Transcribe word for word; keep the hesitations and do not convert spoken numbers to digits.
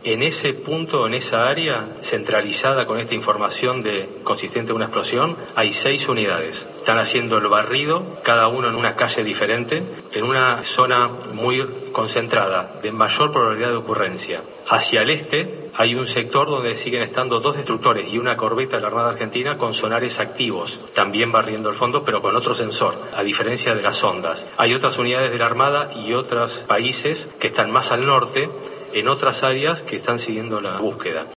En ese punto, en esa área, centralizada con esta información de consistente en una explosión, hay seis unidades. Están haciendo el barrido, cada uno en una calle diferente, en una zona muy concentrada, de mayor probabilidad de ocurrencia. Hacia el este hay un sector donde siguen estando dos destructores y una corbeta de la Armada Argentina con sonares activos, también barriendo el fondo, pero con otro sensor, a diferencia de las sondas. Hay otras unidades de la Armada y otros países que están más al norte, en otras áreas que están siguiendo la búsqueda.